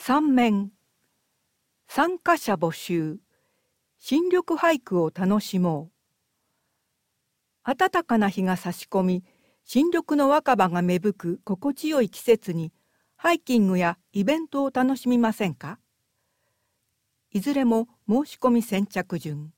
三面参加者募集新緑俳句を楽しもう。暖かな日が差し込み、新緑の若葉が芽吹く心地よい季節にハイキングやイベントを楽しみませんか？いずれも申し込み先着順。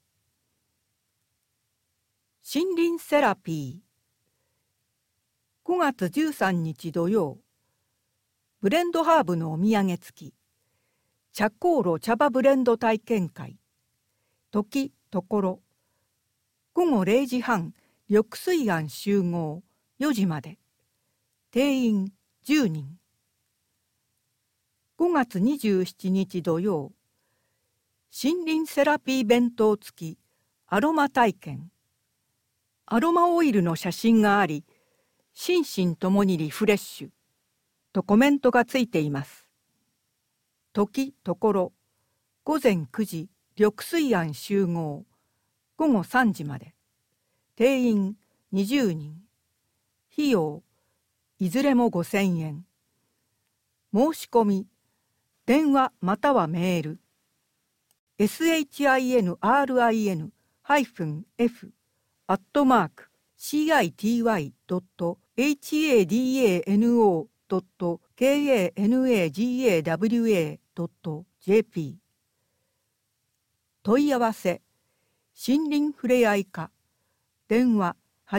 森林セラピー5月13日土曜、ブレンドハーブのお土産付き茶香炉茶葉ブレンド体験会、時ところ午後0時半、緑水庵集合4時まで、定員10人。5月27日土曜、森林セラピー弁当付きアロマ体験、アロマオイルの写真があり、心身ともにリフレッシュとコメントがついています。時ところ午前9時、緑水庵集合午後3時まで、定員20人。費用いずれも5000円。申し込み電話またはメール shin-ity-city.hadano.kanagawa.jp 問い合わせ森林ふれあい課電話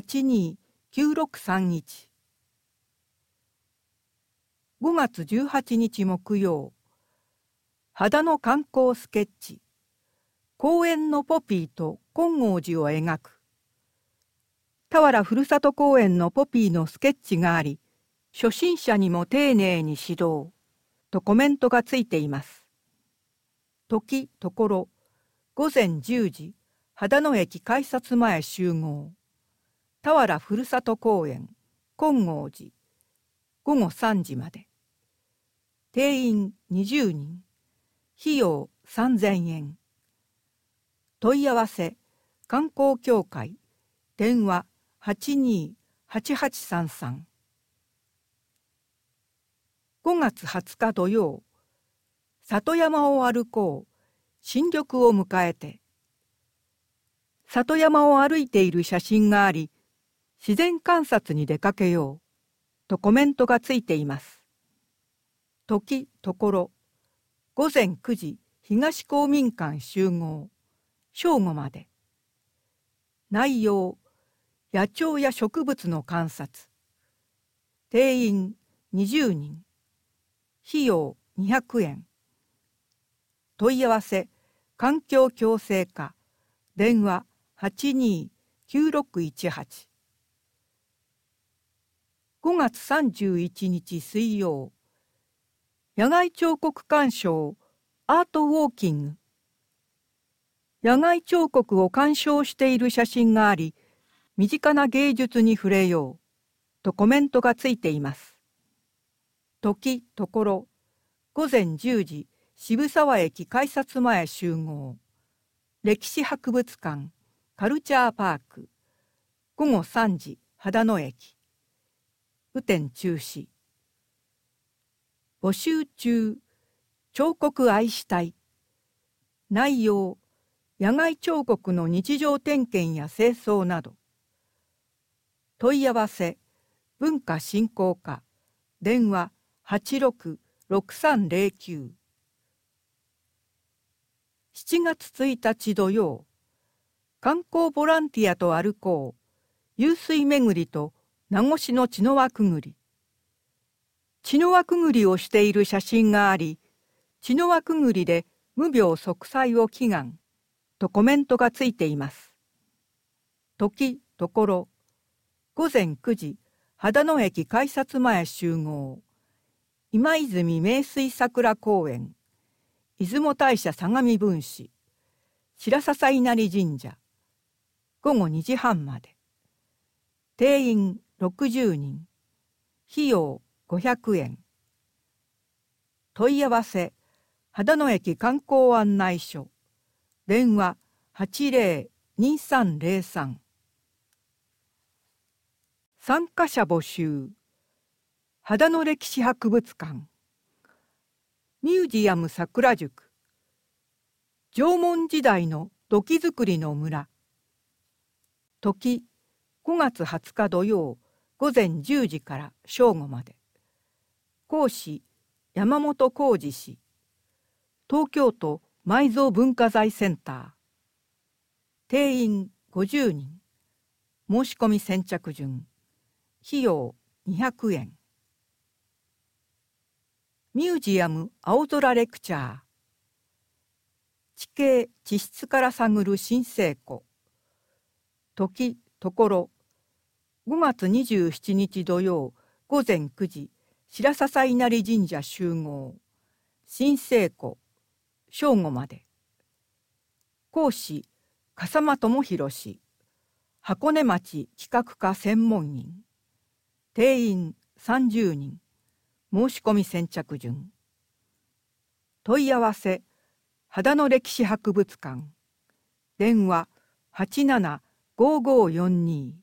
829631。5月18日木曜、秦野観光スケッチ公園のポピーと金剛寺を描く。田原ふるさと公園のポピーのスケッチがあり、初心者にも丁寧に指導とコメントがついています。時ところ午前10時、秦野駅改札前集合。田原ふるさと公園金剛寺午後3時まで、定員20人。費用3000円。問い合わせ観光協会電話828833。5月20日土曜、里山を歩こう新緑を迎えて。里山を歩いている写真があり、自然観察に出かけようとコメントがついています。時ところ午前9時、東公民館集合正午まで。内容野鳥や植物の観察。定員20人。費用200円。問い合わせ環境共生課電話829618。5月31日水曜、野外彫刻鑑賞アートウォーキング。野外彫刻を鑑賞している写真があり、身近な芸術に触れようとコメントがついています。時ところ午前10時、渋沢駅改札前集合。歴史博物館カルチャーパーク午後3時、秦野駅。雨天中止。募集中、彫刻愛したい。内容、野外彫刻の日常点検や清掃など。問い合わせ、文化振興課、電話866309。7月1日土曜、観光ボランティアと歩こう、湧水巡りと名護市の茅の輪くぐり。茅の輪くぐりをしている写真があり、茅の輪くぐりで無病息災を祈願とコメントがついています。時ところ午前9時、秦野駅改札前集合。今泉名水桜公園出雲大社相模分祠白笹稲荷神社午後2時半まで。定員60人。費用500円。問い合わせ秦野駅観光案内所電話802303。参加者募集秦野歴史博物館ミュージアム桜宿。縄文時代の土器作りの村。時5月20日土曜午前10時から正午まで。講師山本浩二氏。東京都埋蔵文化財センター。定員50人。申し込み先着順。費用200円。ミュージアム青空レクチャー。地形地質から探る新生古。時ところ5月27日土曜午前9時白笹稲荷神社集合。新生古正午まで。講師笠間智弘氏。箱根町企画課専門員。定員30人。申し込み先着順。問い合わせ秦野歴史博物館。電話875542。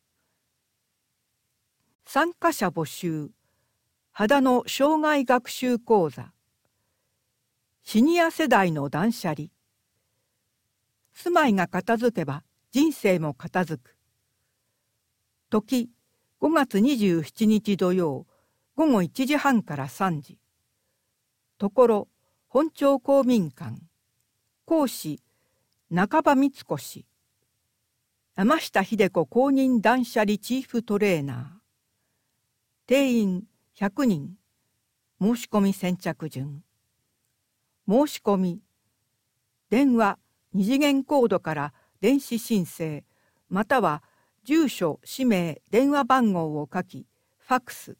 参加者募集。秦野生涯学習講座。シニア世代の断捨離。住まいが片付けば人生も片付く。時5月27日土曜午後1時半から3時。ところ本町公民館。講師中場光子氏。山下秀子公認断捨離チーフトレーナー。定員100人。申し込み先着順。申し込み。電話2次元コードから電子申請または住所氏名電話番号を書きファックス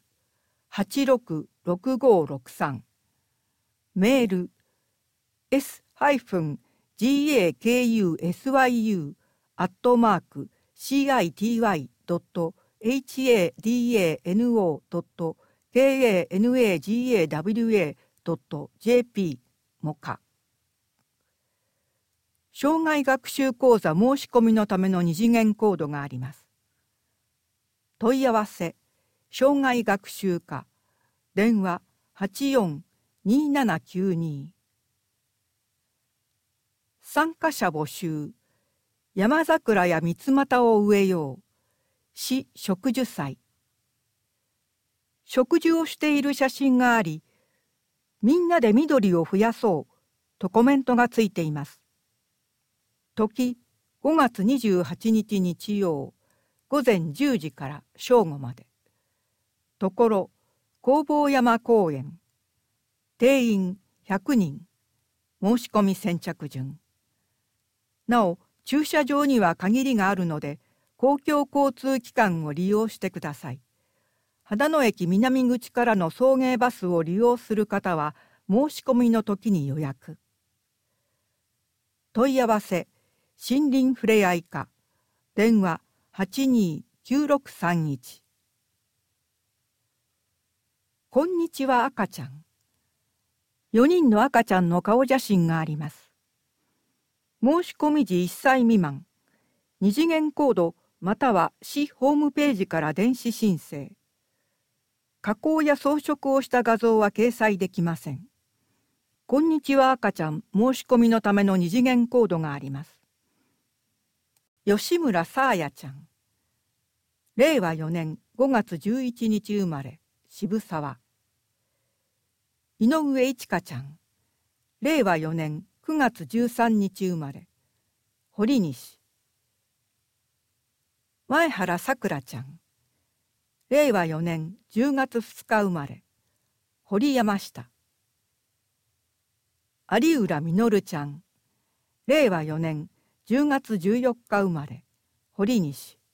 866563。メール s-city.city.hadano.kanagawa.jp もか。生涯学習講座申し込みのための二次元コードがあります。問い合わせ生涯学習課。電話842792。参加者募集。山桜や三つ股を植えよう。市植樹祭。植樹をしている写真があり、みんなで緑を増やそうとコメントがついています。時5月28日日曜午前10時から正午まで。ところ弘法山公園。定員100人。申し込み先着順。なお駐車場には限りがあるので公共交通機関を利用してください。秦野駅南口からの送迎バスを利用する方は申し込みの時に予約。問い合わせ森林ふれあい課。電話829631。こんにちは赤ちゃん。4人の赤ちゃんの顔写真があります。申し込み時1歳未満。二次元コードまたは市ホームページから電子申請。加工や装飾をした画像は掲載できません。こんにちは赤ちゃん申し込みのための二次元コードがあります。吉村さあやちゃん。令和4年5月11日生まれ、渋沢。井上いちかちゃん。令和4年9月13日生まれ、堀西。前原さくらちゃん。令和4年10月2日生まれ、堀山下。有浦実ちゃん。令和4年10月14日生まれ、堀西。